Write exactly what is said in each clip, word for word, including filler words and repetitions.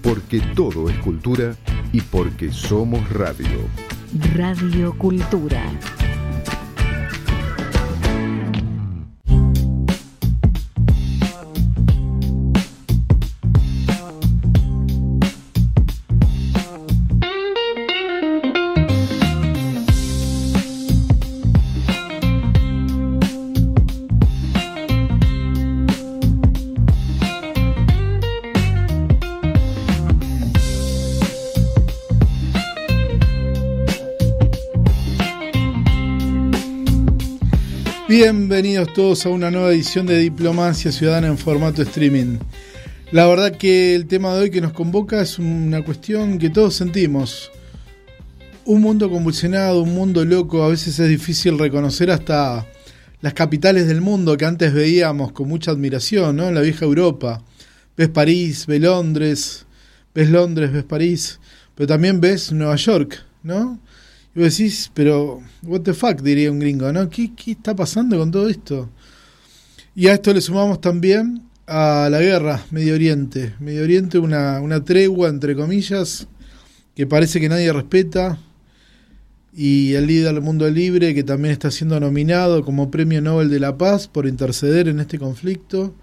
porque todo es cultura y porque somos radio. Radio Cultura. Bienvenidos todos a una nueva edición de Diplomacia Ciudadana en formato streaming. La verdad que el tema de hoy que nos convoca es una cuestión que todos sentimos. Un mundo convulsionado, un mundo loco, a veces es difícil reconocer hasta las capitales del mundo que antes veíamos con mucha admiración, ¿no? En la vieja Europa. Ves París, ves Londres, ves Londres, ves París, pero también ves Nueva York, ¿no? Y vos decís, pero what the fuck, diría un gringo, ¿no? ¿Qué, qué está pasando con todo esto? Y a esto le sumamos también a la guerra, Medio Oriente. Medio Oriente, una, una tregua, entre comillas, que parece que nadie respeta. Y el líder del mundo libre, que también está siendo nominado como Premio Nobel de la Paz por interceder en este conflicto.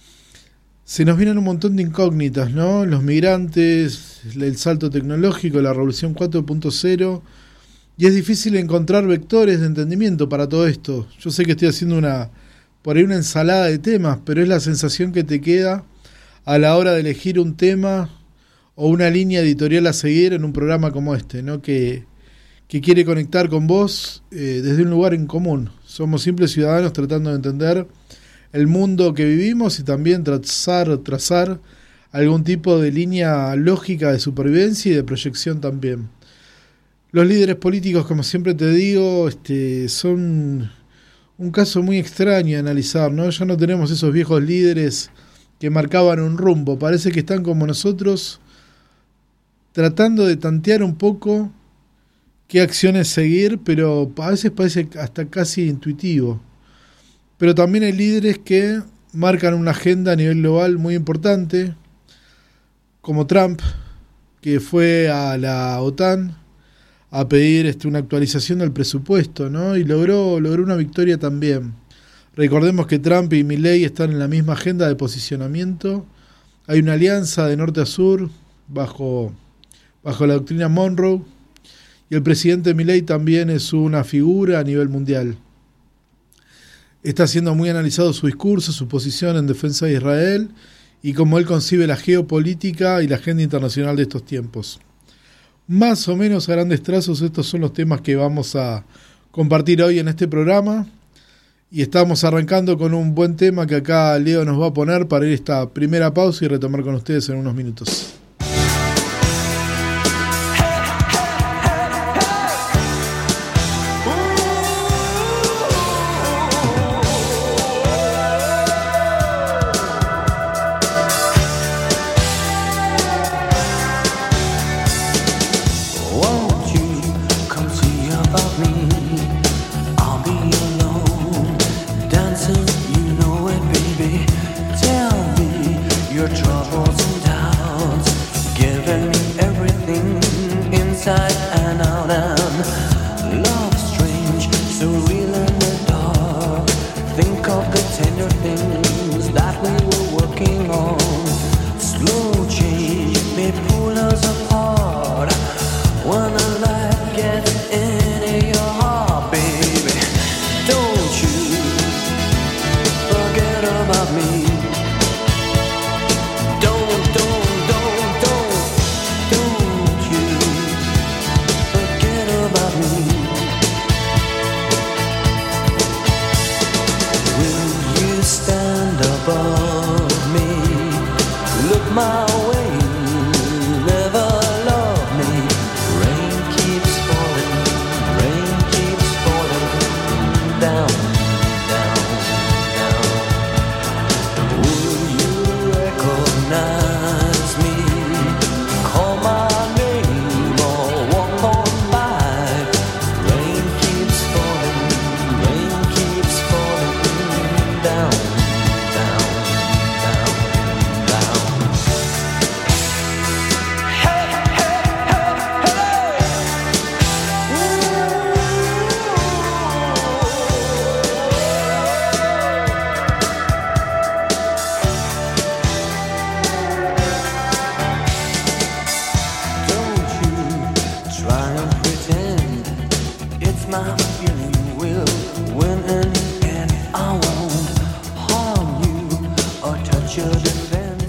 Se nos vienen un montón de incógnitas, ¿no? Los migrantes, el salto tecnológico, la revolución cuatro punto cero... Y es difícil encontrar vectores de entendimiento para todo esto. Yo sé que estoy haciendo una por ahí una ensalada de temas, pero es la sensación que te queda a la hora de elegir un tema o una línea editorial a seguir en un programa como este, ¿no? Que, que quiere conectar con vos eh, desde un lugar en común. Somos simples ciudadanos tratando de entender el mundo que vivimos y también trazar, trazar algún tipo de línea lógica de supervivencia y de proyección también. Los líderes políticos, como siempre te digo, este, son un caso muy extraño a analizar, ¿no? Ya no tenemos esos viejos líderes que marcaban un rumbo. Parece que están como nosotros, tratando de tantear un poco qué acciones seguir, pero a veces parece hasta casi intuitivo. Pero también hay líderes que marcan una agenda a nivel global muy importante, como Trump, que fue a la OTAN a pedir este, una actualización del presupuesto, ¿no? Y logró, logró una victoria también. Recordemos que Trump y Milei están en la misma agenda de posicionamiento. Hay una alianza de norte a sur bajo, bajo la doctrina Monroe. Y el presidente Milei también es una figura a nivel mundial. Está siendo muy analizado su discurso, su posición en defensa de Israel y cómo él concibe la geopolítica y la agenda internacional de estos tiempos. Más o menos a grandes trazos, estos son los temas que vamos a compartir hoy en este programa. Y estamos arrancando con un buen tema que acá Leo nos va a poner para ir a esta primera pausa y retomar con ustedes en unos minutos.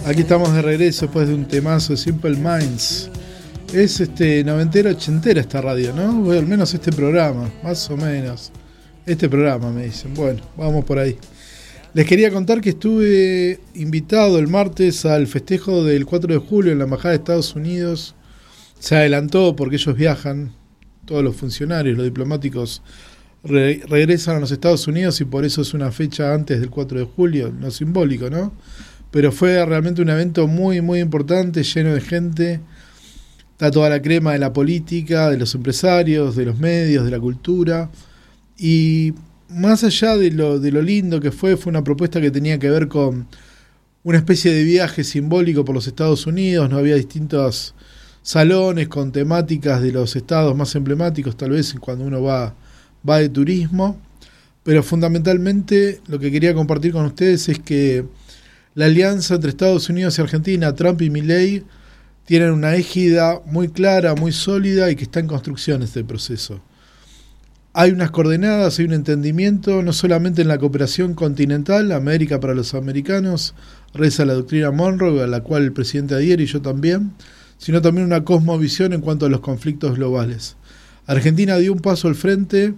Aquí estamos de regreso después de un temazo de Simple Minds. Es este noventera, ochentera esta radio, ¿no? Bueno, al menos este programa, más o menos. Este programa, me dicen. Bueno, vamos por ahí. Les quería contar que estuve invitado el martes al festejo del cuatro de julio en la Embajada de Estados Unidos. Se adelantó porque ellos viajan, todos los funcionarios, los diplomáticos re- regresan a los Estados Unidos y por eso es una fecha antes del cuatro de julio, no simbólico, ¿no? Pero fue realmente un evento muy, muy importante, lleno de gente. Está toda la crema de la política, de los empresarios, de los medios, de la cultura. Y más allá de lo, de lo lindo que fue, fue una propuesta que tenía que ver con una especie de viaje simbólico por los Estados Unidos. No había distintos salones con temáticas de los estados más emblemáticos, tal vez cuando uno va, va de turismo. Pero fundamentalmente lo que quería compartir con ustedes es que la alianza entre Estados Unidos y Argentina, Trump y Milei, tienen una égida muy clara, muy sólida y que está en construcción este proceso. Hay unas coordenadas, hay un entendimiento, no solamente en la cooperación continental, América para los americanos, reza la doctrina Monroe, a la cual el presidente adhiere y yo también, sino también una cosmovisión en cuanto a los conflictos globales. Argentina dio un paso al frente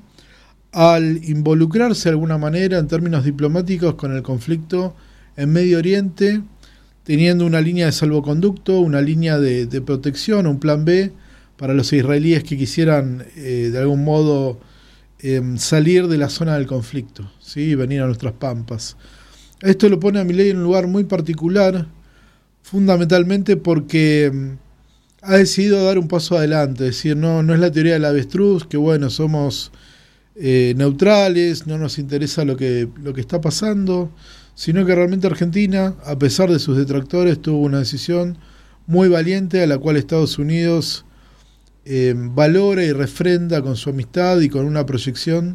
al involucrarse de alguna manera en términos diplomáticos con el conflicto en Medio Oriente, teniendo una línea de salvoconducto, una línea de, de protección, un plan B para los israelíes que quisieran eh, de algún modo eh, salir de la zona del conflicto, ¿sí? Y venir a nuestras pampas. Esto lo pone a Milei en un lugar muy particular, fundamentalmente porque eh, ha decidido dar un paso adelante, es decir, no, no es la teoría del avestruz, que bueno, somos eh, neutrales, no nos interesa lo que, lo que está pasando, sino que realmente Argentina, a pesar de sus detractores, tuvo una decisión muy valiente a la cual Estados Unidos eh, valora y refrenda con su amistad y con una proyección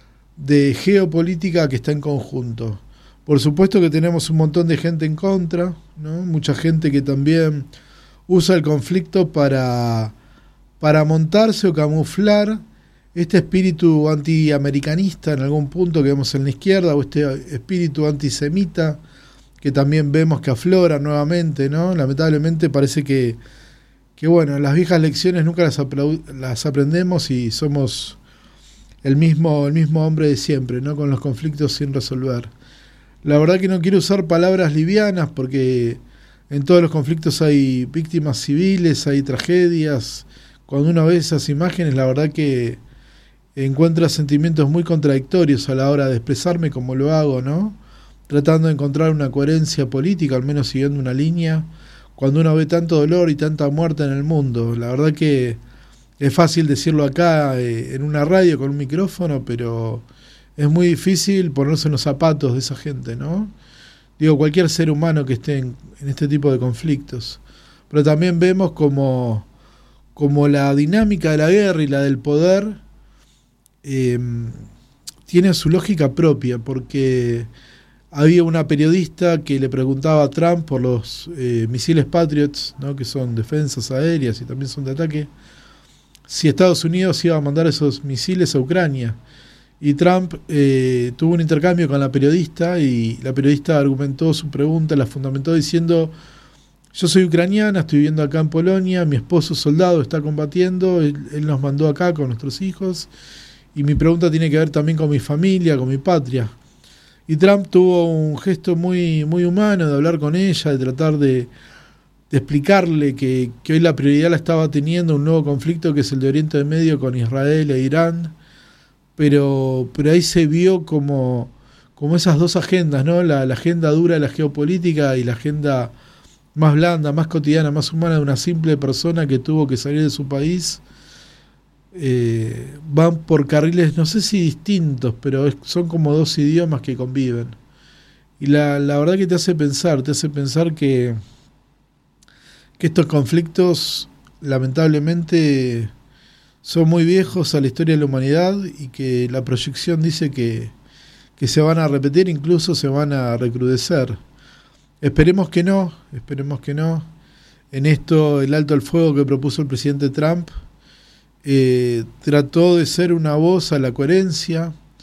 de geopolítica que está en conjunto. Por supuesto que tenemos un montón de gente en contra, ¿no? Mucha gente que también usa el conflicto para, para montarse o camuflar este espíritu antiamericanista en algún punto que vemos en la izquierda, o este espíritu antisemita que también vemos que aflora nuevamente, ¿no? Lamentablemente parece que, que bueno, las viejas lecciones nunca las, aplau- las aprendemos y somos el mismo, el mismo hombre de siempre, ¿no? Con los conflictos sin resolver. La verdad que no quiero usar palabras livianas porque en todos los conflictos hay víctimas civiles, hay tragedias. Cuando uno ve esas imágenes, la verdad que encuentra sentimientos muy contradictorios a la hora de expresarme como lo hago, ¿no? Tratando de encontrar una coherencia política, al menos siguiendo una línea, cuando uno ve tanto dolor y tanta muerte en el mundo. La verdad que es fácil decirlo acá eh, en una radio con un micrófono, pero es muy difícil ponerse en los zapatos de esa gente, ¿no? Digo, cualquier ser humano que esté en, en este tipo de conflictos. Pero también vemos como, como la dinámica de la guerra y la del poder Eh, tiene su lógica propia, porque había una periodista que le preguntaba a Trump por los eh, misiles Patriots, ¿no? Que son defensas aéreas y también son de ataque, si Estados Unidos iba a mandar esos misiles a Ucrania. Y Trump eh, tuvo un intercambio con la periodista y la periodista argumentó su pregunta, la fundamentó diciendo: yo soy ucraniana, estoy viviendo acá en Polonia, mi esposo soldado está combatiendo, él, él nos mandó acá con nuestros hijos. Y mi pregunta tiene que ver también con mi familia, con mi patria. Y Trump tuvo un gesto muy, muy humano de hablar con ella, de tratar de, de explicarle que, que hoy la prioridad la estaba teniendo un nuevo conflicto que es el de Oriente Medio con Israel e Irán. Pero, pero ahí se vio como, como esas dos agendas, ¿no? La, la agenda dura de la geopolítica y la agenda más blanda, más cotidiana, más humana de una simple persona que tuvo que salir de su país. Eh, van por carriles, no sé si distintos, pero es, son como dos idiomas que conviven. Y la, la verdad que te hace pensar, te hace pensar que, que estos conflictos lamentablemente son muy viejos a la historia de la humanidad y que la proyección dice que, que se van a repetir, incluso se van a recrudecer. Esperemos que no, esperemos que no. En esto, el alto al fuego que propuso el presidente Trump Eh, trató de ser una voz a la coherencia,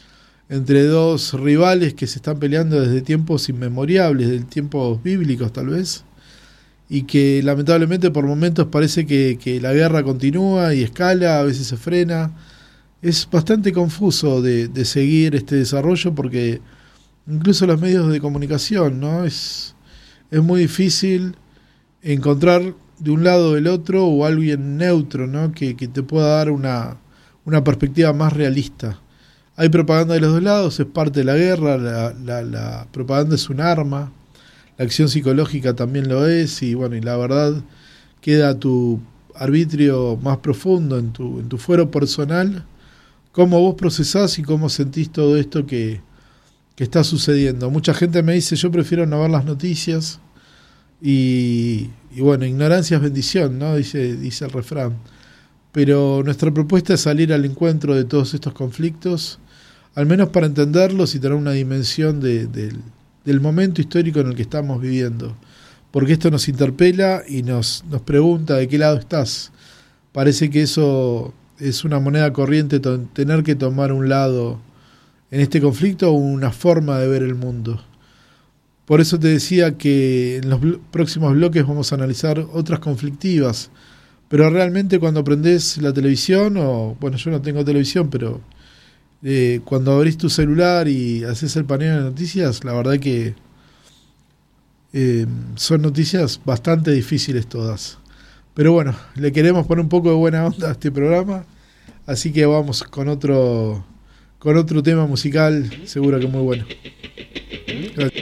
entre dos rivales que se están peleando desde tiempos inmemorables, desde tiempos bíblicos tal vez, y que lamentablemente por momentos parece que, que la guerra continúa y escala, a veces se frena. Es bastante confuso de, de seguir este desarrollo porque incluso los medios de comunicación, ¿no? Es, es muy difícil encontrar de un lado o del otro o alguien neutro, ¿no? que, que te pueda dar una, una perspectiva más realista. Hay propaganda de los dos lados, es parte de la guerra, la, la, la propaganda es un arma, la acción psicológica también lo es, y bueno, y la verdad queda a tu arbitrio más profundo, en tu, en tu fuero personal, cómo vos procesás y cómo sentís todo esto que, que está sucediendo. Mucha gente me dice, yo prefiero no ver las noticias, y, y bueno, ignorancia es bendición, ¿no? Dice, dice el refrán. Pero nuestra propuesta es salir al encuentro de todos estos conflictos, al menos para entenderlos y tener una dimensión de, de, del momento histórico en el que estamos viviendo. Porque esto nos interpela y nos, nos pregunta de qué lado estás. Parece que eso es una moneda corriente, to- tener que tomar un lado en este conflicto o una forma de ver el mundo. Por eso te decía que en los blo- próximos bloques vamos a analizar otras conflictivas. Pero realmente cuando prendés la televisión, o bueno, yo no tengo televisión, pero eh, cuando abrís tu celular y haces el paneo de noticias, la verdad que eh, son noticias bastante difíciles todas. Pero bueno, le queremos poner un poco de buena onda a este programa, así que vamos con otro, con otro tema musical, seguro que muy bueno. Gracias.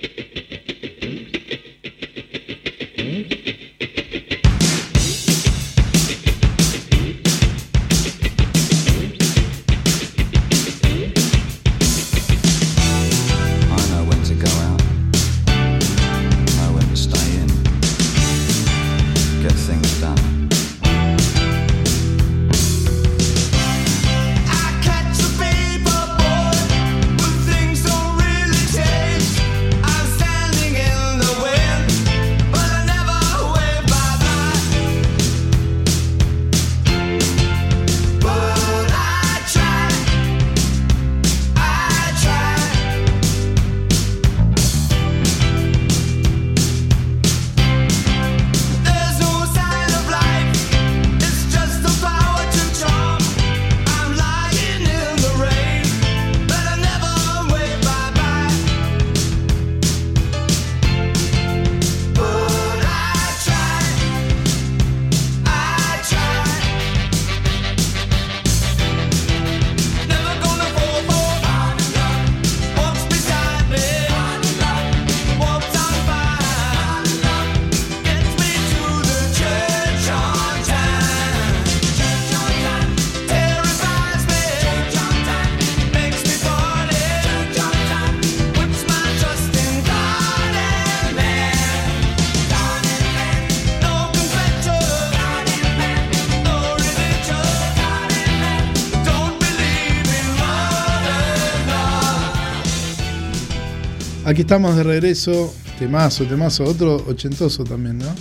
Aquí estamos de regreso, temazo, temazo, otro ochentoso también, ¿no?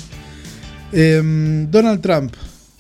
Eh, Donald Trump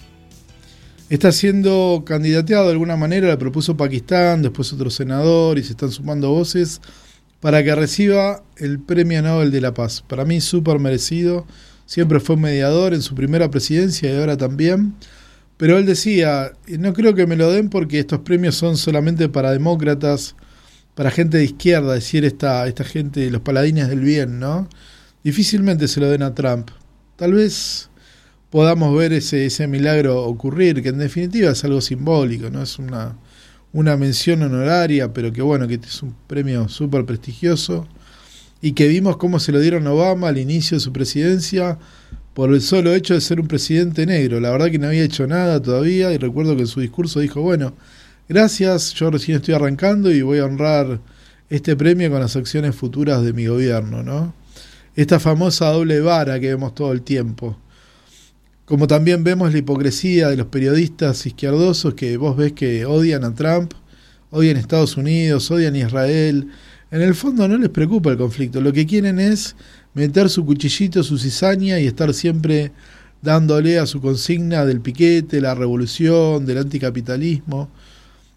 está siendo candidateado de alguna manera, le propuso Pakistán, después otro senador, y se están sumando voces para que reciba el Premio Nobel de la Paz. Para mí súper merecido, siempre fue mediador en su primera presidencia y ahora también. Pero él decía, no creo que me lo den porque estos premios son solamente para demócratas, para gente de izquierda, decir esta, esta gente, los paladines del bien, ¿no? Difícilmente se lo den a Trump. Tal vez podamos ver ese, ese milagro ocurrir, que en definitiva es algo simbólico, ¿no? Es una, una mención honoraria, pero que bueno, que es un premio súper prestigioso, y que vimos cómo se lo dieron a Obama al inicio de su presidencia, por el solo hecho de ser un presidente negro. La verdad que no había hecho nada todavía, y recuerdo que en su discurso dijo, bueno, gracias, yo recién estoy arrancando y voy a honrar este premio con las acciones futuras de mi gobierno, ¿no? Esta famosa doble vara que vemos todo el tiempo. Como también vemos la hipocresía de los periodistas izquierdosos que vos ves que odian a Trump, odian a Estados Unidos, odian a Israel. En el fondo no les preocupa el conflicto, lo que quieren es meter su cuchillito, su cizaña y estar siempre dándole a su consigna del piquete, la revolución, del anticapitalismo.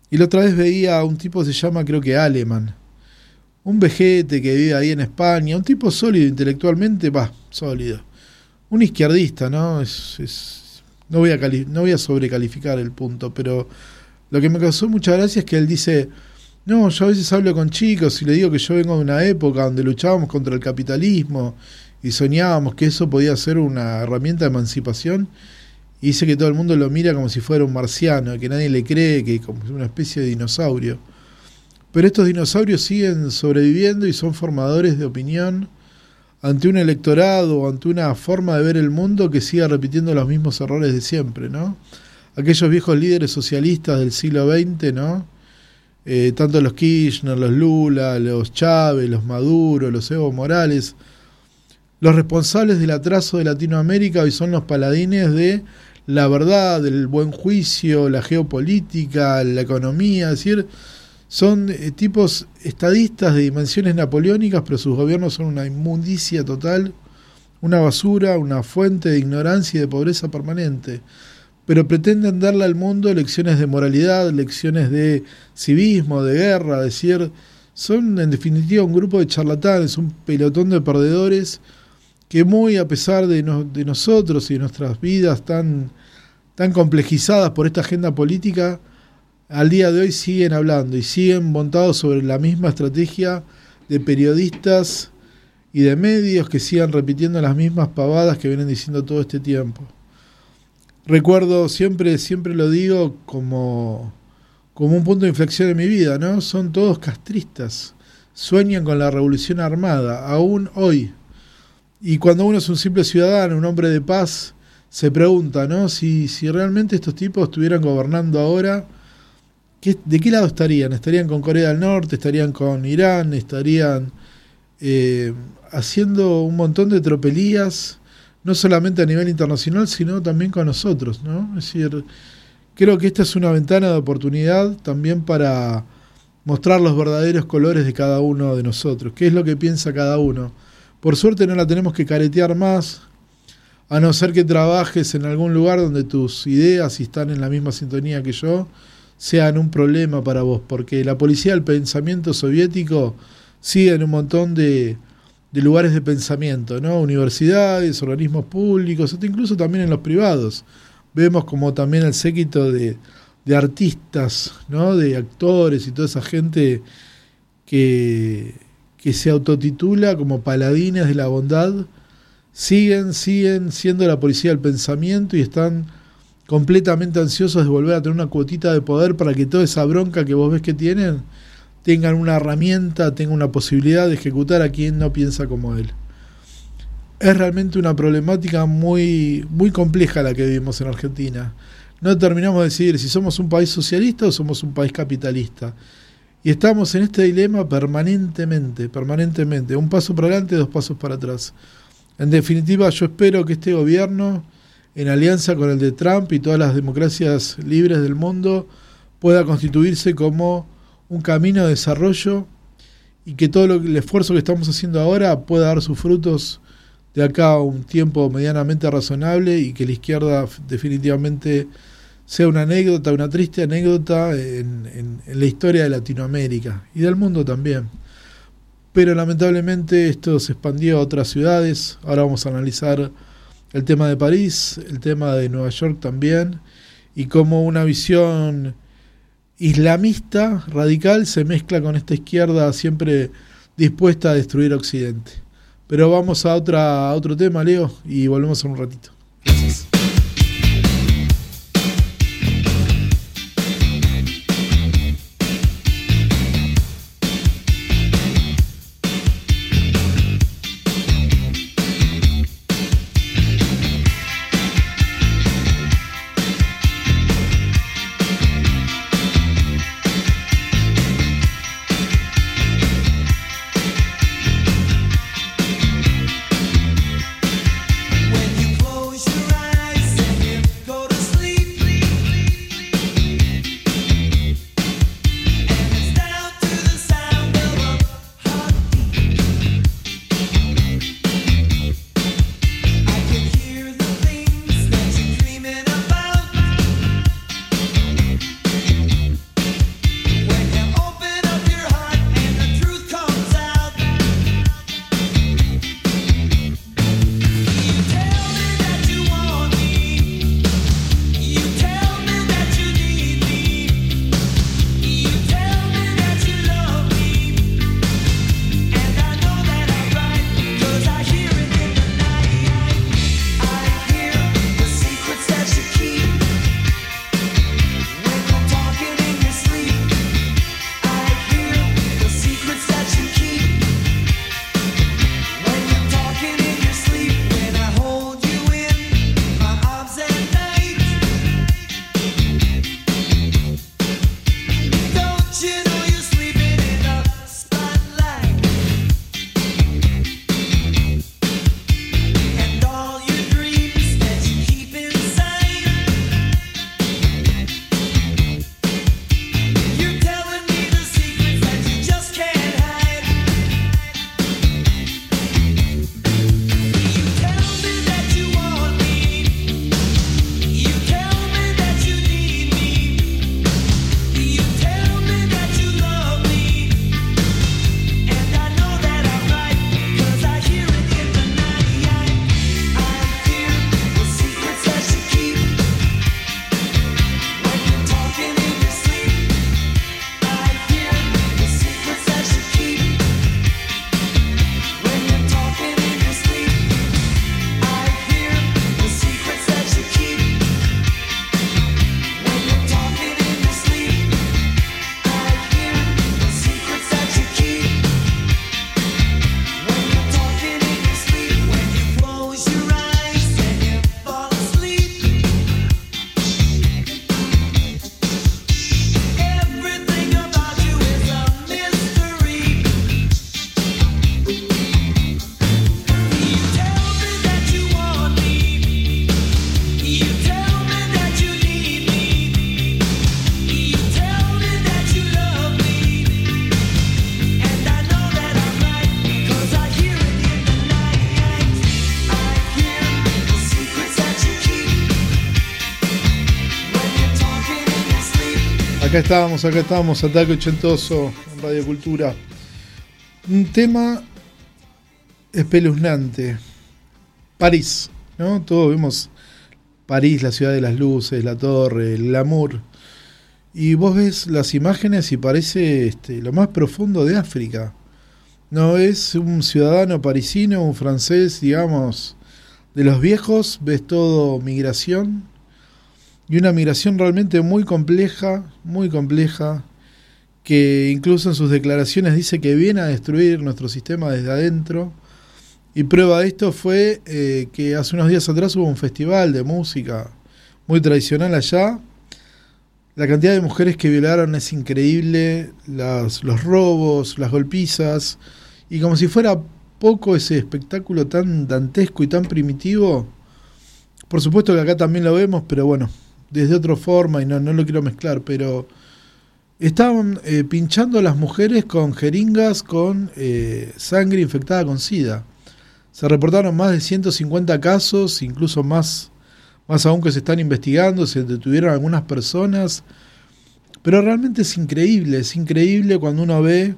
Y la otra vez veía a un tipo que se llama, creo que Aleman, un vejete que vive ahí en España, un tipo sólido intelectualmente, va, sólido. Un izquierdista, ¿no? Es, es, no, voy a cali- no voy a sobrecalificar el punto, pero lo que me causó mucha gracia es que él dice, no, yo a veces hablo con chicos y le digo que yo vengo de una época donde luchábamos contra el capitalismo y soñábamos que eso podía ser una herramienta de emancipación, y dice que todo el mundo lo mira como si fuera un marciano, que nadie le cree, que como una especie de dinosaurio. Pero estos dinosaurios siguen sobreviviendo y son formadores de opinión ante un electorado o ante una forma de ver el mundo que siga repitiendo los mismos errores de siempre, ¿no? Aquellos viejos líderes socialistas del siglo veinte, ¿no? Eh, tanto los Kirchner, los Lula, los Chávez, los Maduro, los Evo Morales, los responsables del atraso de Latinoamérica hoy son los paladines de la verdad, del buen juicio, la geopolítica, la economía, es decir, son eh, tipos estadistas de dimensiones napoleónicas, pero sus gobiernos son una inmundicia total, una basura, una fuente de ignorancia y de pobreza permanente. Pero pretenden darle al mundo lecciones de moralidad, lecciones de civismo, de guerra, es decir, son en definitiva un grupo de charlatanes, un pelotón de perdedores que muy a pesar de, no, de nosotros y de nuestras vidas tan, tan complejizadas por esta agenda política, al día de hoy siguen hablando y siguen montados sobre la misma estrategia de periodistas y de medios que sigan repitiendo las mismas pavadas que vienen diciendo todo este tiempo. Recuerdo, siempre, siempre lo digo como, como un punto de inflexión en mi vida, ¿no? Son todos castristas, sueñan con la revolución armada, aún hoy. Y cuando uno es un simple ciudadano, un hombre de paz, se pregunta, ¿no? Si, si realmente estos tipos estuvieran gobernando ahora, ¿qué, ¿de qué lado estarían? ¿Estarían con Corea del Norte? ¿Estarían con Irán? ¿Estarían eh, haciendo un montón de tropelías? No solamente a nivel internacional, sino también con nosotros, ¿no? Es decir, creo que esta es una ventana de oportunidad también para mostrar los verdaderos colores de cada uno de nosotros. ¿Qué es lo que piensa cada uno? Por suerte no la tenemos que caretear más, a no ser que trabajes en algún lugar donde tus ideas, si están en la misma sintonía que yo, sean un problema para vos, porque la policía del pensamiento soviético sigue en un montón de, de lugares de pensamiento, ¿no? Universidades, organismos públicos, hasta incluso también en los privados. Vemos como también el séquito de, de artistas, ¿no? De actores y toda esa gente que... que se autotitula como paladines de la bondad, siguen, siguen siendo la policía del pensamiento y están completamente ansiosos de volver a tener una cuotita de poder para que toda esa bronca que vos ves que tienen tengan una herramienta, tengan una posibilidad de ejecutar a quien no piensa como él. Es realmente una problemática muy, muy compleja la que vivimos en Argentina. No terminamos de decidir si somos un país socialista o somos un país capitalista. Y estamos en este dilema permanentemente, permanentemente. Un paso para adelante, dos pasos para atrás. En definitiva, yo espero que este gobierno, en alianza con el de Trump y todas las democracias libres del mundo, pueda constituirse como un camino de desarrollo y que todo lo, el esfuerzo que estamos haciendo ahora pueda dar sus frutos de acá a un tiempo medianamente razonable y que la izquierda definitivamente sea una anécdota, una triste anécdota en, en, en la historia de Latinoamérica y del mundo también. Pero lamentablemente esto se expandió a otras ciudades. Ahora vamos a analizar el tema de París, el tema de Nueva York también, y cómo una visión islamista radical se mezcla con esta izquierda siempre dispuesta a destruir Occidente. Pero vamos a, otra, a otro tema, Leo, y volvemos en un ratito. Gracias. When you close Acá estábamos, acá estábamos, Ataque Ochentoso en Radio Cultura. Un tema espeluznante. París, ¿no? Todos vemos París, la ciudad de las luces, la torre, el glamour. Y vos ves las imágenes y parece este, lo más profundo de África. No es un ciudadano parisino, un francés, digamos, de los viejos. Ves todo migración. Y una migración realmente muy compleja, muy compleja, que incluso en sus declaraciones dice que viene a destruir nuestro sistema desde adentro. Y prueba de esto fue eh, que hace unos días atrás hubo un festival de música muy tradicional allá. La cantidad de mujeres que violaron es increíble, las, los robos, las golpizas, y como si fuera poco ese espectáculo tan dantesco y tan primitivo. Por supuesto que acá también lo vemos, pero bueno, desde otra forma, y no, no lo quiero mezclar, pero estaban eh, pinchando a las mujeres con jeringas con eh, sangre infectada con SIDA. Se reportaron más de ciento cincuenta casos, incluso más, más aún que se están investigando, se detuvieron algunas personas, pero realmente es increíble, es increíble cuando uno ve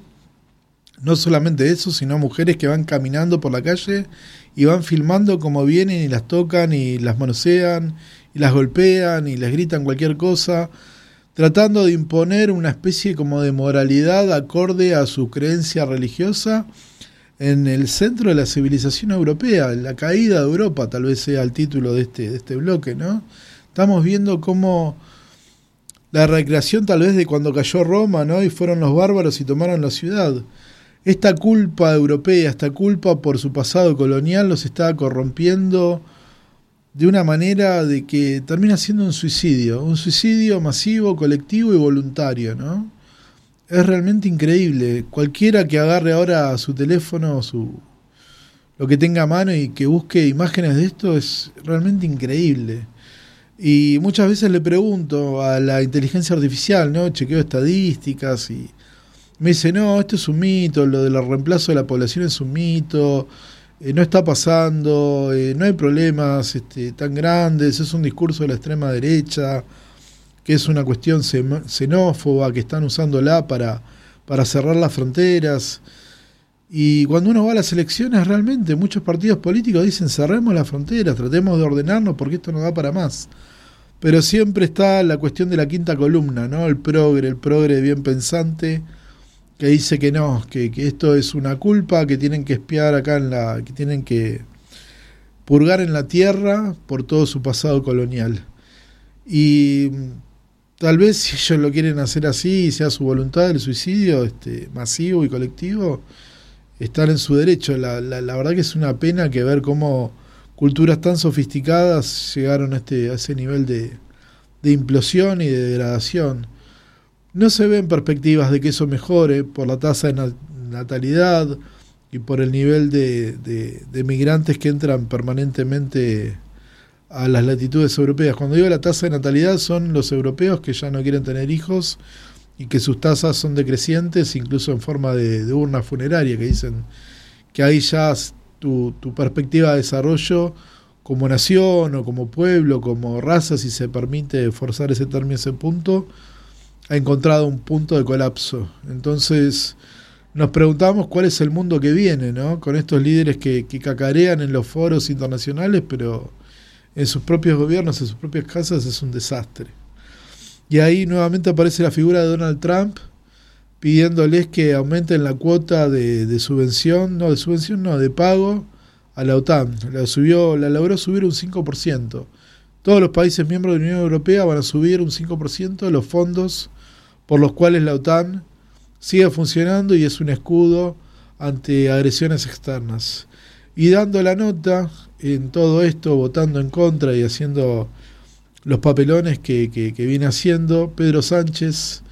no solamente eso, sino mujeres que van caminando por la calle y van filmando como vienen y las tocan y las manosean y las golpean y les gritan cualquier cosa, tratando de imponer una especie como de moralidad acorde a su creencia religiosa en el centro de la civilización europea. La caída de Europa tal vez sea el título de este, de este bloque, ¿no? Estamos viendo cómo la recreación tal vez de cuando cayó Roma, ¿no? Y fueron los bárbaros y tomaron la ciudad. Esta culpa europea, esta culpa por su pasado colonial los está corrompiendo de una manera de que termina siendo un suicidio, un suicidio masivo, colectivo y voluntario, ¿no? Es realmente increíble. Cualquiera que agarre ahora su teléfono, su lo que tenga a mano y que busque imágenes de esto es realmente increíble. Y muchas veces le pregunto a la inteligencia artificial, ¿no? Chequeo estadísticas y me dice, no, esto es un mito, lo del reemplazo de la población es un mito, eh, no está pasando, eh, no hay problemas este, tan grandes, es un discurso de la extrema derecha, que es una cuestión xenófoba, que están usándola para, para cerrar las fronteras. Y cuando uno va a las elecciones, realmente muchos partidos políticos dicen, cerremos las fronteras, tratemos de ordenarnos porque esto no da para más. Pero siempre está la cuestión de la quinta columna, ¿no? El progre, el progre bien pensante, que dice que no, que, que esto es una culpa, que tienen que espiar acá en la, que tienen que purgar en la tierra por todo su pasado colonial. Y tal vez si ellos lo quieren hacer así y sea su voluntad el suicidio este, masivo y colectivo, están en su derecho. La, la, la verdad que es una pena que ver cómo culturas tan sofisticadas llegaron a, este, a ese nivel de, de implosión y de degradación. No se ven perspectivas de que eso mejore por la tasa de natalidad y por el nivel de, de, de migrantes que entran permanentemente a las latitudes europeas. Cuando digo la tasa de natalidad son los europeos que ya no quieren tener hijos y que sus tasas son decrecientes, incluso en forma de, de urna funeraria, que dicen que ahí ya tu, tu perspectiva de desarrollo como nación o como pueblo, como raza, si se permite forzar ese término, ese punto, ha encontrado un punto de colapso. Entonces nos preguntamos cuál es el mundo que viene, ¿no? Con estos líderes que, que cacarean en los foros internacionales, pero en sus propios gobiernos, en sus propias casas es un desastre. Y ahí nuevamente aparece la figura de Donald Trump pidiéndoles que aumenten la cuota de, de subvención, no de subvención, no, de pago a la OTAN. La subió, la logró subir un cinco por ciento. Todos los países miembros de la Unión Europea van a subir un cinco por ciento de los fondos por los cuales la OTAN sigue funcionando y es un escudo ante agresiones externas. Y dando la nota en todo esto, votando en contra y haciendo los papelones que, que, que viene haciendo Pedro Sánchez,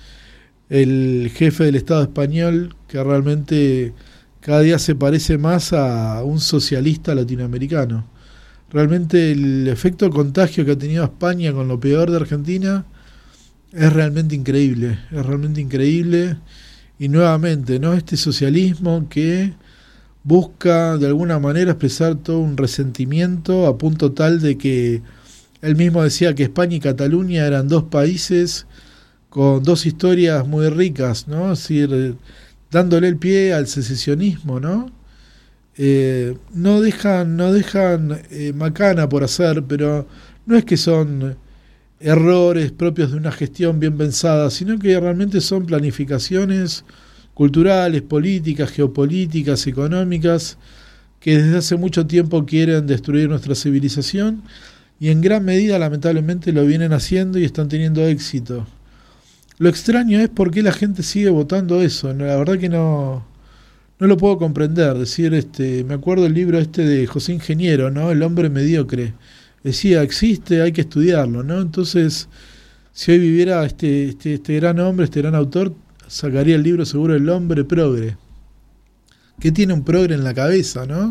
el jefe del Estado español, que realmente cada día se parece más a un socialista latinoamericano. Realmente el efecto contagio que ha tenido España con lo peor de Argentina es realmente increíble, es realmente increíble. Y nuevamente, ¿no? Este socialismo que busca de alguna manera expresar todo un resentimiento a punto tal de que él mismo decía que España y Cataluña eran dos países con dos historias muy ricas, ¿no? Es decir, dándole el pie al secesionismo, ¿no? Eh, no dejan, no dejan eh, macana por hacer, pero no es que son errores propios de una gestión bien pensada, sino que realmente son planificaciones culturales, políticas, geopolíticas, económicas, que desde hace mucho tiempo quieren destruir nuestra civilización y en gran medida lamentablemente lo vienen haciendo y están teniendo éxito. Lo extraño es por qué la gente sigue votando eso. La verdad que no, no lo puedo comprender. Decir, este, me acuerdo el libro este de José Ingeniero, ¿no? El hombre mediocre. Decía, existe, hay que estudiarlo, ¿no? Entonces, si hoy viviera este, este, este gran hombre, este gran autor, sacaría el libro seguro El hombre progre. ¿Qué tiene un progre en la cabeza, no?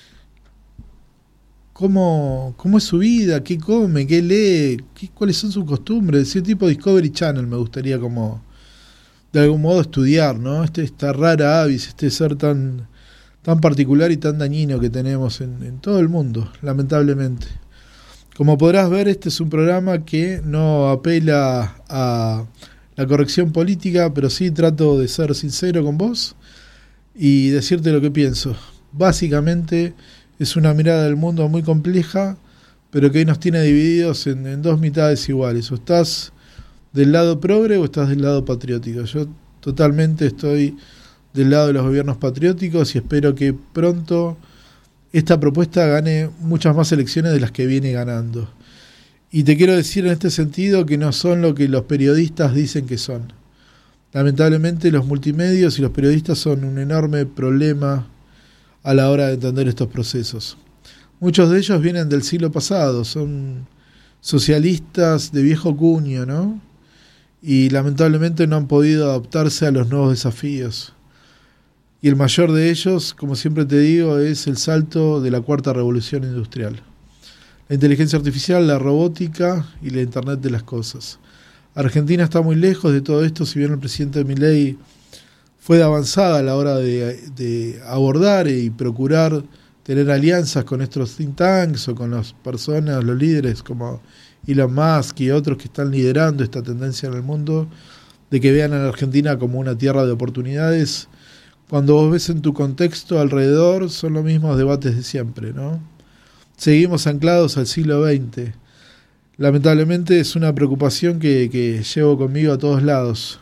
¿Cómo, cómo es su vida? ¿Qué come? ¿Qué lee? ¿Qué, ¿Cuáles son sus costumbres? Ese tipo de Discovery Channel me gustaría como de algún modo estudiar, ¿no? Este, esta rara avis, este ser tan, tan particular y tan dañino que tenemos en, en todo el mundo, lamentablemente. Como podrás ver, este es un programa que no apela a la corrección política, pero sí trato de ser sincero con vos y decirte lo que pienso. Básicamente es una mirada del mundo muy compleja, pero que hoy nos tiene divididos en, en dos mitades iguales. O estás del lado progre o estás del lado patriótico. Yo totalmente estoy del lado de los gobiernos patrióticos y espero que pronto esta propuesta gane muchas más elecciones de las que viene ganando. Y te quiero decir en este sentido que no son lo que los periodistas dicen que son. Lamentablemente los multimedios y los periodistas son un enorme problema a la hora de entender estos procesos. Muchos de ellos vienen del siglo pasado, son socialistas de viejo cuño, ¿no? Y lamentablemente no han podido adaptarse a los nuevos desafíos. Y el mayor de ellos, como siempre te digo, es el salto de la cuarta revolución industrial. La inteligencia artificial, la robótica y la Internet de las cosas. Argentina está muy lejos de todo esto, si bien el presidente Milei fue de avanzada a la hora de, de abordar y procurar tener alianzas con estos think tanks o con las personas, los líderes como Elon Musk y otros que están liderando esta tendencia en el mundo, de que vean a la Argentina como una tierra de oportunidades. Cuando vos ves en tu contexto alrededor, son los mismos debates de siempre, ¿no? Seguimos anclados al siglo veinte. Lamentablemente es una preocupación que, que llevo conmigo a todos lados.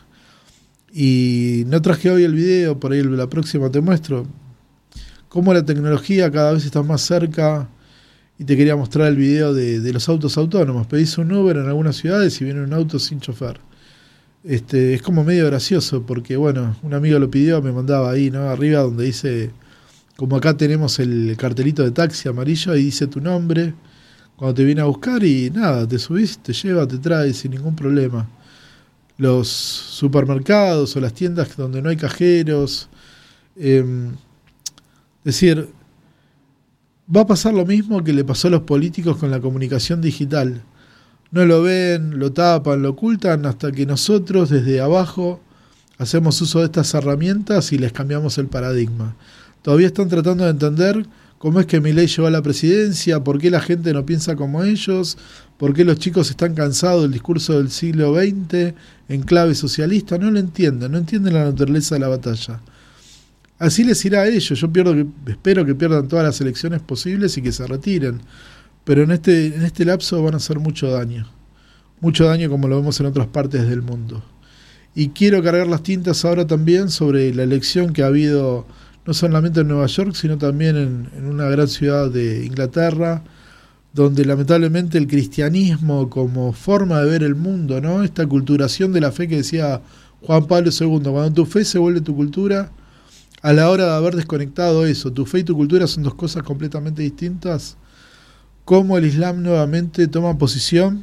Y no traje hoy el video, por ahí la próxima te muestro cómo la tecnología cada vez está más cerca. Y te quería mostrar el video de, de los autos autónomos. Pedís un Uber en algunas ciudades y viene un auto sin chofer. Este, es como medio gracioso porque, bueno, un amigo lo pidió, me mandaba ahí, ¿no? Arriba donde dice, como acá tenemos el cartelito de taxi amarillo, ahí dice tu nombre, cuando te viene a buscar y nada, te subís, te lleva, te trae sin ningún problema. Los supermercados o las tiendas donde no hay cajeros, eh, es decir, va a pasar lo mismo que le pasó a los políticos con la comunicación digital. No lo ven, lo tapan, lo ocultan, hasta que nosotros desde abajo hacemos uso de estas herramientas y les cambiamos el paradigma. Todavía están tratando de entender cómo es que Milei llegó a la presidencia, por qué la gente no piensa como ellos, por qué los chicos están cansados del discurso del siglo veinte en clave socialista. No lo entienden, no entienden la naturaleza de la batalla. Así les irá a ellos. Yo pierdo que, espero que pierdan todas las elecciones posibles y que se retiren. Pero en este, en este lapso van a hacer mucho daño. Mucho daño como lo vemos en otras partes del mundo. Y quiero cargar las tintas ahora también sobre la elección que ha habido no solamente en Nueva York, sino también en, en una gran ciudad de Inglaterra, donde lamentablemente el cristianismo como forma de ver el mundo, ¿no? Esta culturación de la fe que decía Juan Pablo segundo, cuando tu fe se vuelve tu cultura, a la hora de haber desconectado eso, tu fe y tu cultura son dos cosas completamente distintas, cómo el Islam nuevamente toma posición,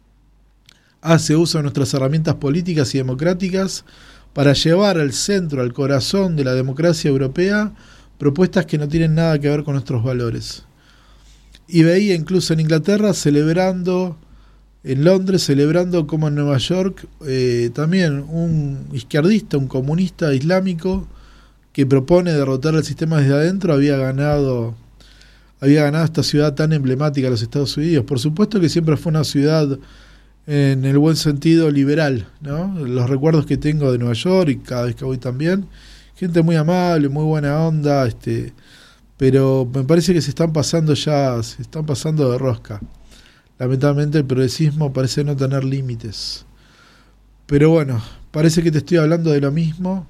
hace uso de nuestras herramientas políticas y democráticas para llevar al centro, al corazón de la democracia europea, propuestas que no tienen nada que ver con nuestros valores. Y veía incluso en Inglaterra celebrando, en Londres celebrando como en Nueva York, eh, también un izquierdista, un comunista islámico que propone derrotar el sistema desde adentro, había ganado, había ganado esta ciudad tan emblemática de los Estados Unidos. Por supuesto que siempre fue una ciudad en el buen sentido liberal, ¿no? Los recuerdos que tengo de Nueva York y cada vez que voy también, gente muy amable, muy buena onda, este, pero me parece que se están pasando ya, se están pasando de rosca. Lamentablemente el progresismo parece no tener límites. Pero bueno, parece que te estoy hablando de lo mismo,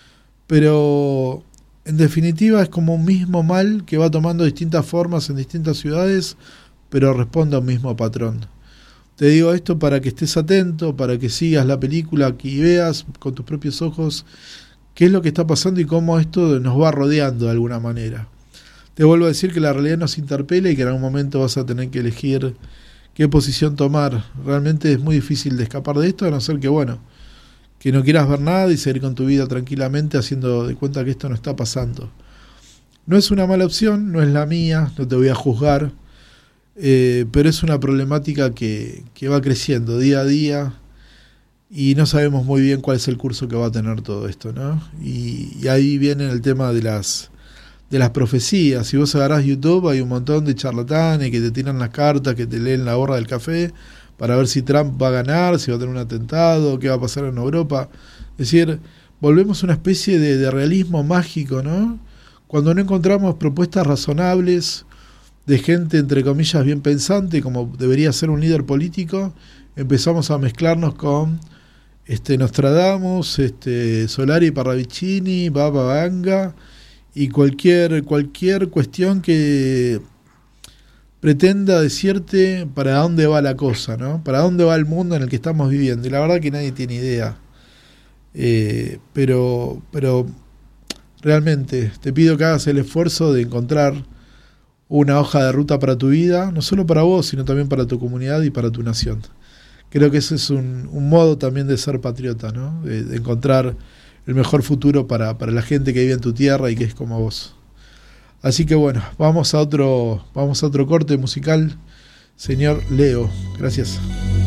pero en definitiva es como un mismo mal que va tomando distintas formas en distintas ciudades, pero responde a un mismo patrón. Te digo esto para que estés atento, para que sigas la película y veas con tus propios ojos qué es lo que está pasando y cómo esto nos va rodeando de alguna manera. Te vuelvo a decir que la realidad nos interpela y que en algún momento vas a tener que elegir qué posición tomar. Realmente es muy difícil de escapar de esto, a no ser que, bueno, que no quieras ver nada y seguir con tu vida tranquilamente haciendo de cuenta que esto no está pasando. No es una mala opción, no es la mía, no te voy a juzgar, eh, pero es una problemática que, que va creciendo día a día y no sabemos muy bien cuál es el curso que va a tener todo esto, ¿no? Y, y ahí viene el tema de las de las profecías. Si vos agarrás YouTube, hay un montón de charlatanes que te tiran las cartas, que te leen la borra del café para ver si Trump va a ganar, si va a tener un atentado, qué va a pasar en Europa. Es decir, volvemos a una especie de, de realismo mágico, ¿no? Cuando no encontramos propuestas razonables de gente, entre comillas, bien pensante, como debería ser un líder político, empezamos a mezclarnos con este Nostradamus, este Solari Parravicini, Baba Vanga y cualquier, cualquier cuestión que pretenda decirte para dónde va la cosa, ¿no? Para dónde va el mundo en el que estamos viviendo. Y la verdad que nadie tiene idea. Eh, pero, pero realmente te pido que hagas el esfuerzo de encontrar una hoja de ruta para tu vida, no solo para vos, sino también para tu comunidad y para tu nación. Creo que ese es un, un modo también de ser patriota, ¿no? De, de encontrar el mejor futuro para, para la gente que vive en tu tierra y que es como vos. Así que bueno, vamos a otro, vamos a otro corte musical. Señor Leo, gracias.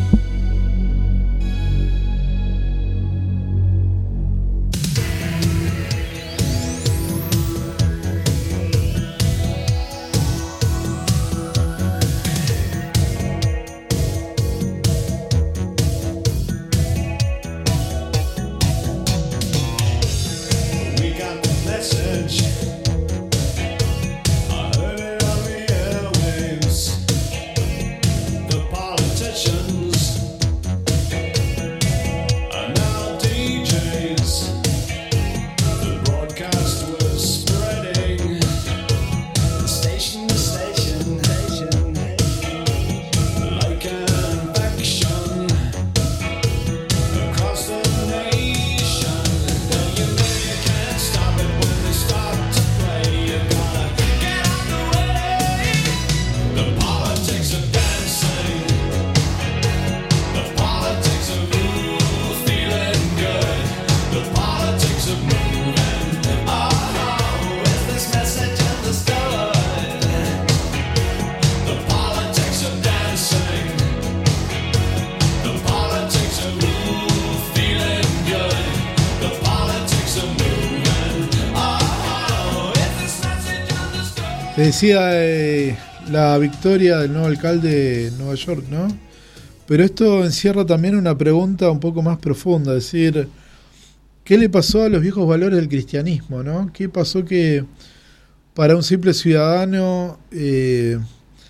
Te decía eh, la victoria del nuevo alcalde de Nueva York, ¿no? Pero esto encierra también una pregunta un poco más profunda, es decir, ¿qué le pasó a los viejos valores del cristianismo, ¿no? ¿Qué pasó que para un simple ciudadano eh,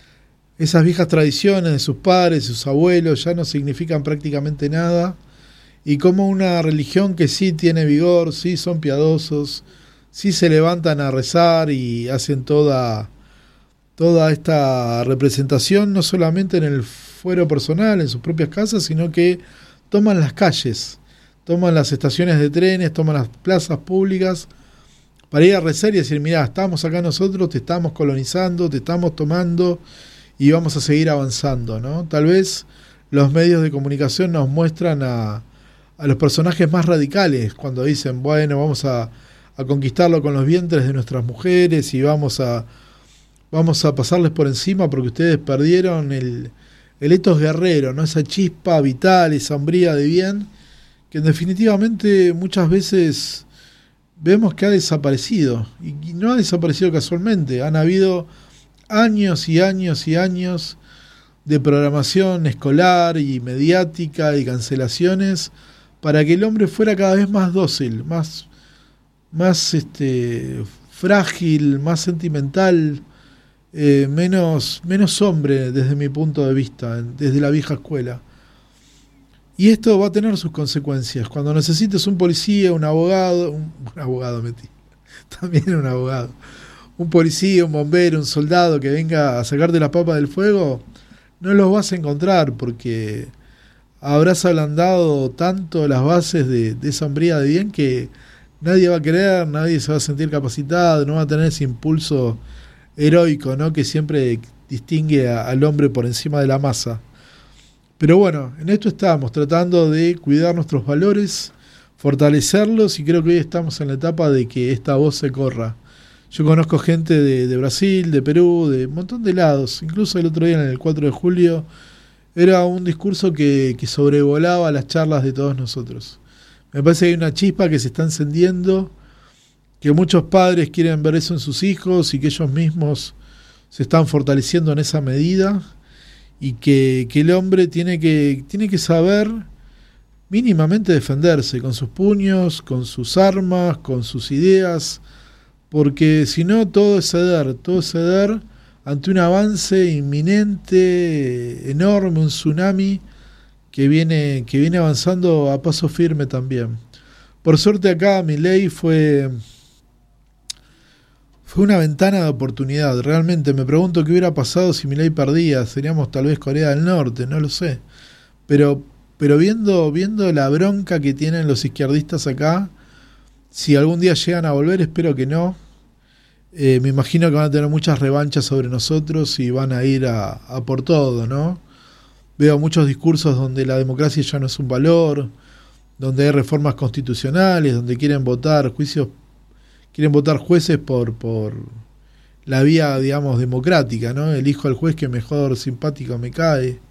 esas viejas tradiciones de sus padres, sus abuelos, ya no significan prácticamente nada? Y como una religión que sí tiene vigor, sí son piadosos, sí se levantan a rezar y hacen toda, toda esta representación, no solamente en el fuero personal, en sus propias casas, sino que toman las calles, toman las estaciones de trenes, toman las plazas públicas para ir a rezar y decir, mirá, estamos acá nosotros, te estamos colonizando, te estamos tomando y vamos a seguir avanzando, ¿no? Tal vez los medios de comunicación nos muestran a, a los personajes más radicales cuando dicen, bueno, vamos a a conquistarlo con los vientres de nuestras mujeres y vamos a vamos a pasarles por encima porque ustedes perdieron el, el etos guerrero, ¿no? Esa chispa vital, esa hombría de bien, que en definitivamente muchas veces vemos que ha desaparecido, y no ha desaparecido casualmente, han habido años y años y años de programación escolar y mediática y cancelaciones para que el hombre fuera cada vez más dócil, más, más este, frágil, más sentimental, eh, menos, menos hombre desde mi punto de vista, desde la vieja escuela. Y esto va a tener sus consecuencias. Cuando necesites un policía, un abogado, un, un abogado metí, también un abogado, un policía, un bombero, un soldado que venga a sacarte la papa del fuego, no los vas a encontrar porque habrás ablandado tanto las bases de, de esa hombría de bien que nadie va a querer, nadie se va a sentir capacitado, no va a tener ese impulso heroico, ¿no?, que siempre distingue a, al hombre por encima de la masa. Pero bueno, en esto estamos, tratando de cuidar nuestros valores, fortalecerlos, y creo que hoy estamos en la etapa de que esta voz se corra. Yo conozco gente de, de Brasil, de Perú, de un montón de lados, incluso el otro día en el cuatro de julio, era un discurso que, que sobrevolaba las charlas de todos nosotros. Me parece que hay una chispa que se está encendiendo, que muchos padres quieren ver eso en sus hijos y que ellos mismos se están fortaleciendo en esa medida. Y que, que el hombre tiene que, tiene que saber mínimamente defenderse con sus puños, con sus armas, con sus ideas, porque si no todo es ceder, todo es ceder ante un avance inminente, enorme, un tsunami que viene, que viene avanzando a paso firme también. Por suerte acá Milei fue... Fue una ventana de oportunidad, realmente. Me pregunto qué hubiera pasado si Milei perdía. Seríamos tal vez Corea del Norte, no lo sé. Pero, pero viendo, viendo la bronca que tienen los izquierdistas acá, si algún día llegan a volver, espero que no. Eh, me imagino que van a tener muchas revanchas sobre nosotros y van a ir a, a por todo, ¿no? Veo muchos discursos donde la democracia ya no es un valor, donde hay reformas constitucionales, donde quieren votar juicios quieren votar jueces por, por la vía, digamos, democrática, ¿no? Elijo al juez que mejor simpático me cae.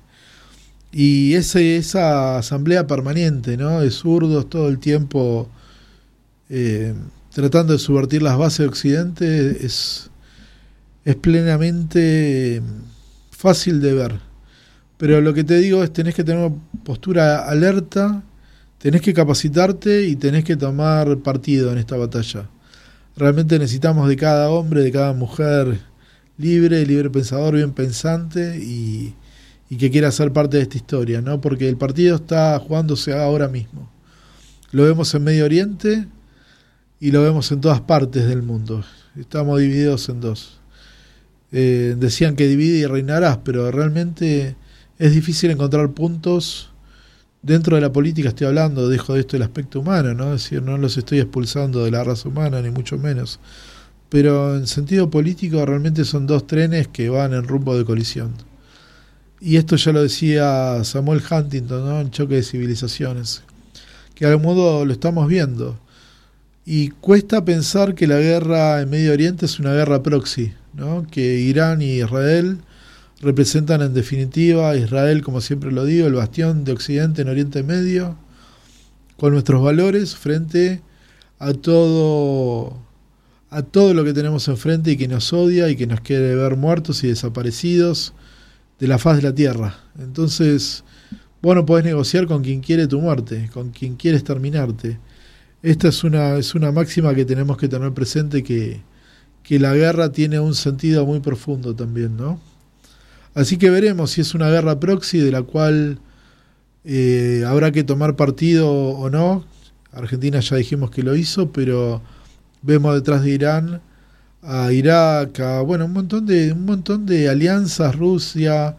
Y ese, esa asamblea permanente, ¿no?, de zurdos todo el tiempo eh, tratando de subvertir las bases de Occidente es, es plenamente fácil de ver. Pero lo que te digo es tenés que tener una postura alerta, tenés que capacitarte y tenés que tomar partido en esta batalla. Realmente necesitamos de cada hombre, de cada mujer libre, libre pensador, bien pensante y, y que quiera ser parte de esta historia, ¿no? Porque el partido está jugándose ahora mismo. Lo vemos en Medio Oriente y lo vemos en todas partes del mundo. Estamos divididos en dos. Eh, decían que divide y reinarás, pero realmente es difícil encontrar puntos. Dentro de la política estoy hablando, dejo de esto el aspecto humano, ¿no? Es decir, no los estoy expulsando de la raza humana, ni mucho menos. Pero en sentido político realmente son dos trenes que van en rumbo de colisión. Y esto ya lo decía Samuel Huntington, ¿no?, en Choque de Civilizaciones, que de algún modo lo estamos viendo. Y cuesta pensar que la guerra en Medio Oriente es una guerra proxy, ¿no?, que Irán y Israel representan en definitiva a Israel, como siempre lo digo, el bastión de Occidente en Oriente Medio, con nuestros valores frente a todo, a todo lo que tenemos enfrente y que nos odia y que nos quiere ver muertos y desaparecidos de la faz de la tierra. Entonces, vos no podés negociar con quien quiere tu muerte, con quien quiere exterminarte. Esta es una, es una máxima que tenemos que tener presente, que, que la guerra tiene un sentido muy profundo también, ¿no? Así que veremos si es una guerra proxy de la cual eh, habrá que tomar partido o no. Argentina ya dijimos que lo hizo, pero vemos detrás de Irán a Irak, a, bueno, un montón de un montón de alianzas, Rusia,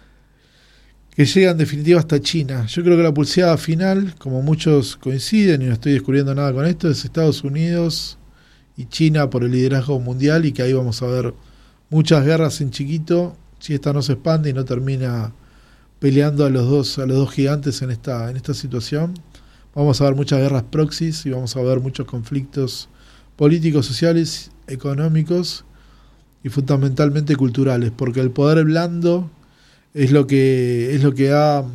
que llegan en definitiva hasta China. Yo creo que la pulseada final, como muchos coinciden, y no estoy descubriendo nada con esto, es Estados Unidos y China por el liderazgo mundial, y que ahí vamos a ver muchas guerras en chiquito, si esta no se expande y no termina peleando a los dos, a los dos gigantes en esta, en esta situación. Vamos a ver muchas guerras proxies y vamos a ver muchos conflictos políticos, sociales, económicos y fundamentalmente culturales, porque el poder blando es lo que, es lo que ha,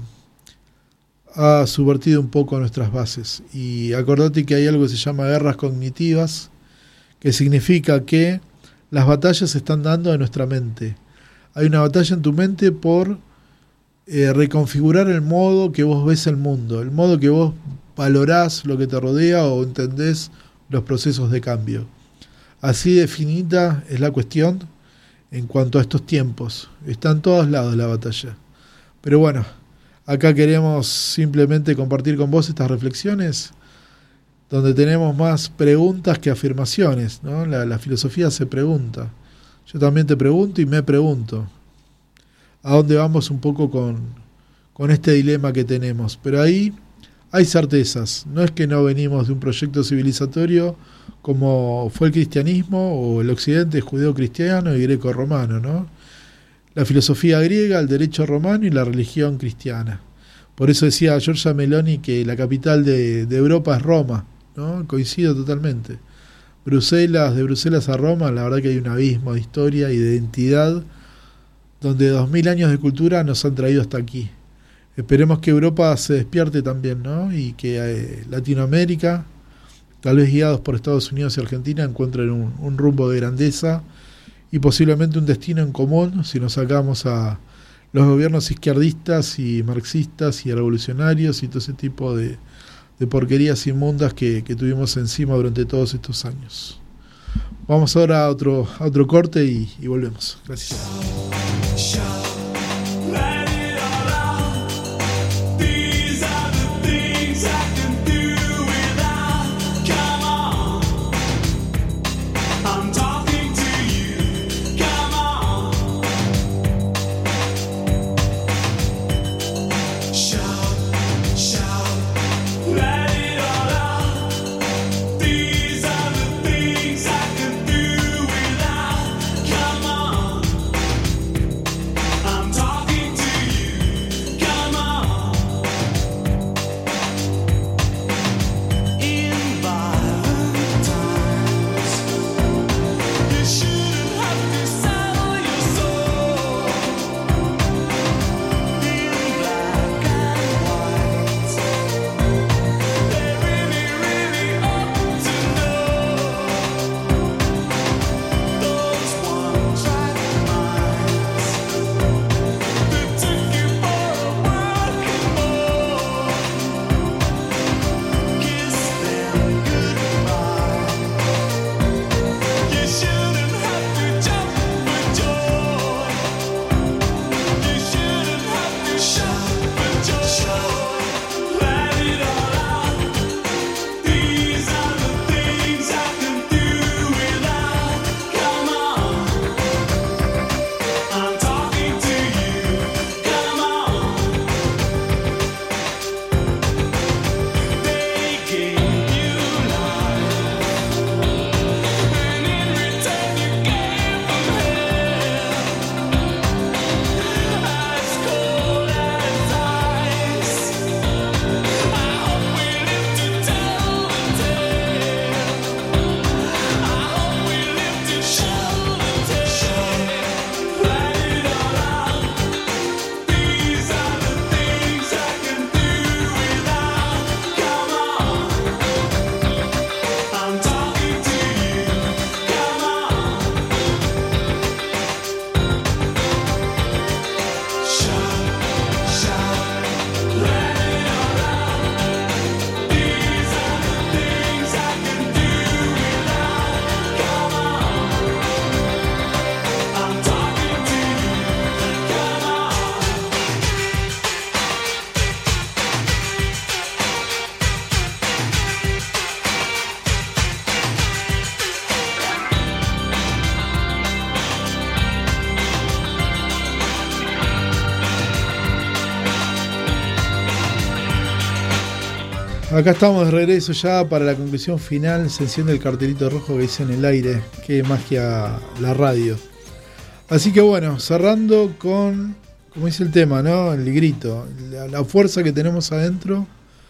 ha subvertido un poco nuestras bases. Y acordate que hay algo que se llama guerras cognitivas, que significa que las batallas se están dando en nuestra mente. Hay una batalla en tu mente por eh, reconfigurar el modo que vos ves el mundo, el modo que vos valorás lo que te rodea o entendés los procesos de cambio. Así definida es la cuestión en cuanto a estos tiempos. Está en todos lados la batalla. Pero bueno, acá queremos simplemente compartir con vos estas reflexiones donde tenemos más preguntas que afirmaciones, ¿no? La, la filosofía se pregunta. Yo también te pregunto y me pregunto. ¿A dónde vamos un poco con, con este dilema que tenemos? Pero ahí hay certezas. No es que no venimos de un proyecto civilizatorio como fue el cristianismo o el occidente judeo-cristiano y greco-romano, ¿no? La filosofía griega, el derecho romano y la religión cristiana. Por eso decía Giorgia Meloni que la capital de, de Europa es Roma, ¿no? Coincido totalmente. Bruselas, de Bruselas a Roma, la verdad que hay un abismo de historia y de identidad donde dos mil años de cultura nos han traído hasta aquí. Esperemos que Europa se despierte también, ¿no? Y que eh, Latinoamérica, tal vez guiados por Estados Unidos y Argentina, encuentren un, un rumbo de grandeza y posiblemente un destino en común si nos sacamos a los gobiernos izquierdistas y marxistas y revolucionarios y todo ese tipo de, de porquerías inmundas que, que tuvimos encima durante todos estos años. Vamos ahora a otro, a otro corte y, y volvemos. Gracias. Acá estamos de regreso ya para la conclusión final. Se enciende el cartelito rojo que dice en el aire. Qué magia la radio. Así que bueno, cerrando con, como dice el tema, ¿no? El grito, la, la fuerza que tenemos adentro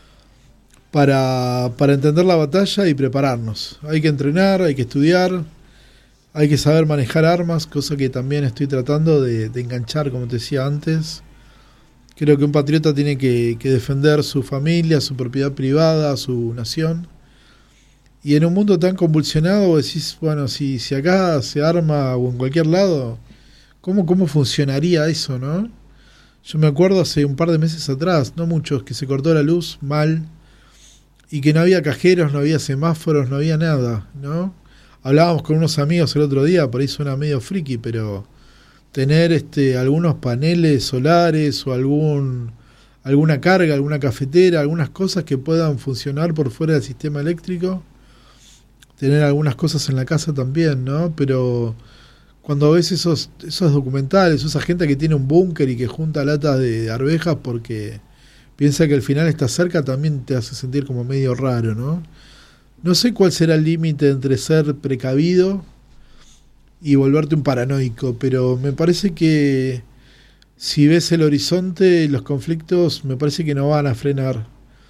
para, para entender la batalla y prepararnos. Hay que entrenar, hay que estudiar, hay que saber manejar armas, cosa que también estoy tratando de, de enganchar, como te decía antes. Creo que un patriota tiene que, que defender su familia, su propiedad privada, su nación. Y en un mundo tan convulsionado, vos decís, bueno, si, si acá se arma o en cualquier lado, ¿cómo, cómo funcionaría eso, no? Yo me acuerdo hace un par de meses atrás, no muchos, que se cortó la luz mal y que no había cajeros, no había semáforos, no había nada, ¿no? Hablábamos con unos amigos el otro día, por ahí suena medio friki, pero tener este algunos paneles solares o algún alguna carga, alguna cafetera, algunas cosas que puedan funcionar por fuera del sistema eléctrico, tener algunas cosas en la casa también, ¿no? Pero cuando ves esos esos documentales, esa gente que tiene un búnker y que junta latas de, de arvejas porque piensa que el final está cerca, también te hace sentir como medio raro, ¿no? No sé cuál será el límite entre ser precavido y volverte un paranoico, pero me parece que si ves el horizonte, los conflictos me parece que no van a frenar,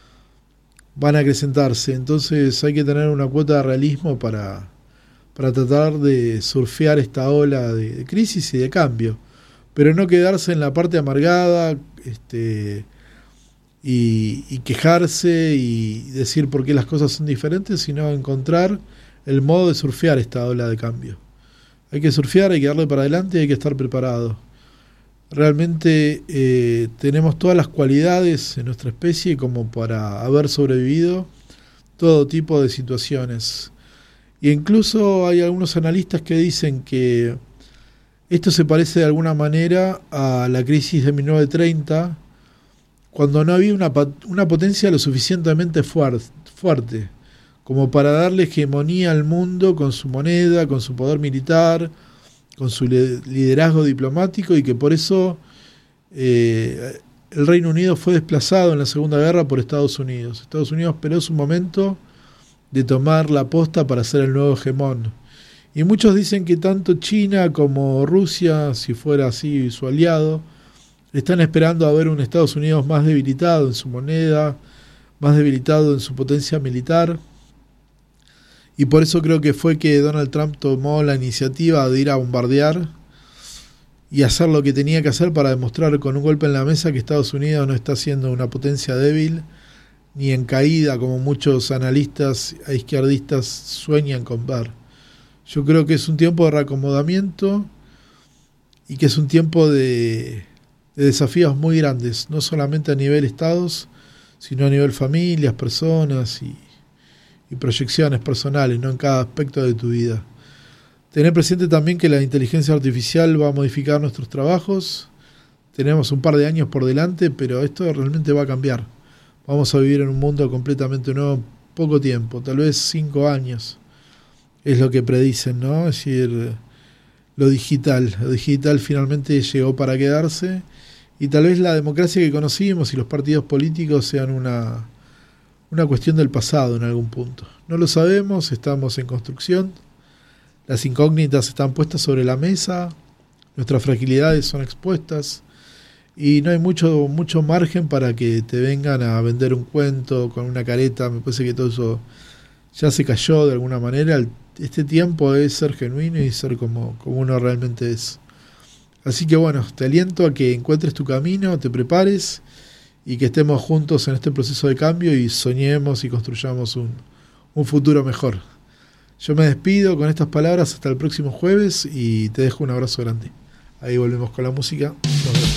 van a acrecentarse. Entonces hay que tener una cuota de realismo para, para tratar de surfear esta ola de, de crisis y de cambio, pero no quedarse en la parte amargada este, y, y quejarse y decir por qué las cosas son diferentes, sino encontrar el modo de surfear esta ola de cambio. Hay que surfear, hay que darle para adelante y hay que estar preparado. Realmente eh, tenemos todas las cualidades en nuestra especie como para haber sobrevivido todo tipo de situaciones. Y incluso hay algunos analistas que dicen que esto se parece de alguna manera a la crisis de mil novecientos treinta, cuando no había una, una potencia lo suficientemente fuerte, fuerte como para darle hegemonía al mundo con su moneda, con su poder militar, con su liderazgo diplomático, y que por eso eh, el Reino Unido fue desplazado en la Segunda Guerra por Estados Unidos. Estados Unidos esperó su momento de tomar la posta para ser el nuevo hegemón. Y muchos dicen que tanto China como Rusia, si fuera así su aliado, están esperando a ver un Estados Unidos más debilitado en su moneda, más debilitado en su potencia militar. Y por eso creo que fue que Donald Trump tomó la iniciativa de ir a bombardear y hacer lo que tenía que hacer para demostrar con un golpe en la mesa que Estados Unidos no está siendo una potencia débil ni en caída como muchos analistas e izquierdistas sueñan con ver. Yo creo que es un tiempo de reacomodamiento y que es un tiempo de, de desafíos muy grandes, no solamente a nivel estados, sino a nivel familias, personas y y proyecciones personales, no en cada aspecto de tu vida. Tener presente también que la inteligencia artificial va a modificar nuestros trabajos. Tenemos un par de años por delante, pero esto realmente va a cambiar. Vamos a vivir en un mundo completamente nuevo en poco tiempo, tal vez cinco años. Es lo que predicen, ¿no? Es decir, lo digital. Lo digital finalmente llegó para quedarse y tal vez la democracia que conocimos y los partidos políticos sean una... una cuestión del pasado en algún punto. No lo sabemos, estamos en construcción, las incógnitas están puestas sobre la mesa, nuestras fragilidades son expuestas y no hay mucho, mucho margen para que te vengan a vender un cuento con una careta. Me parece que todo eso ya se cayó de alguna manera. Este tiempo es ser genuino y ser como, como uno realmente es. Así que bueno, te aliento a que encuentres tu camino, te prepares y que estemos juntos en este proceso de cambio y soñemos y construyamos un, un futuro mejor. Yo me despido con estas palabras hasta el próximo jueves y te dejo un abrazo grande. Ahí volvemos con la música. Nos vemos.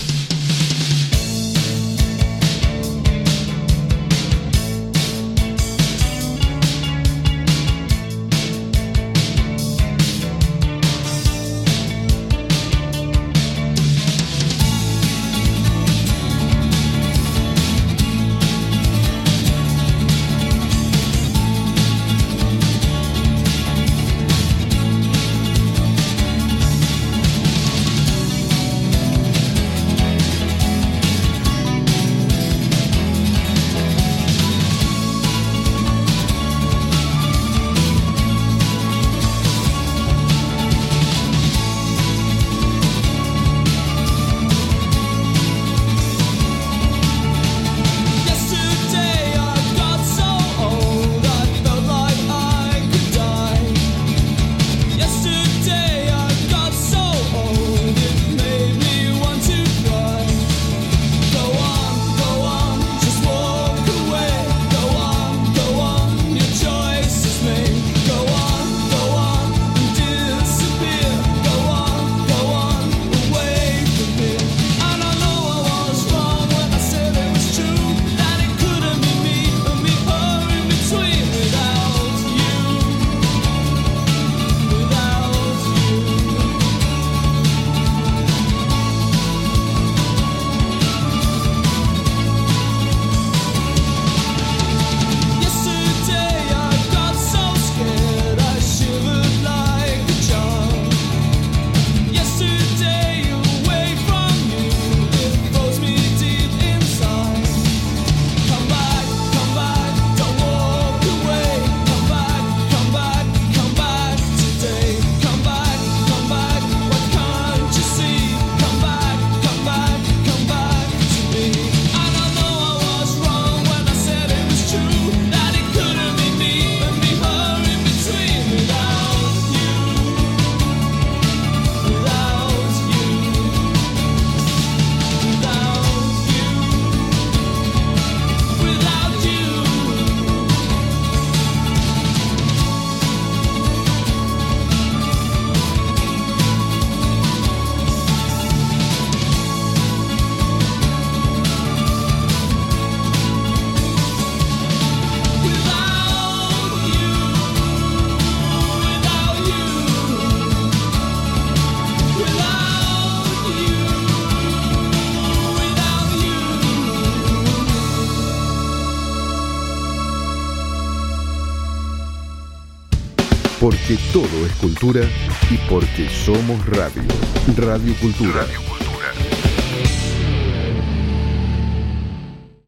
Porque todo es cultura y porque somos radio. Radio Cultura. Radio Cultura.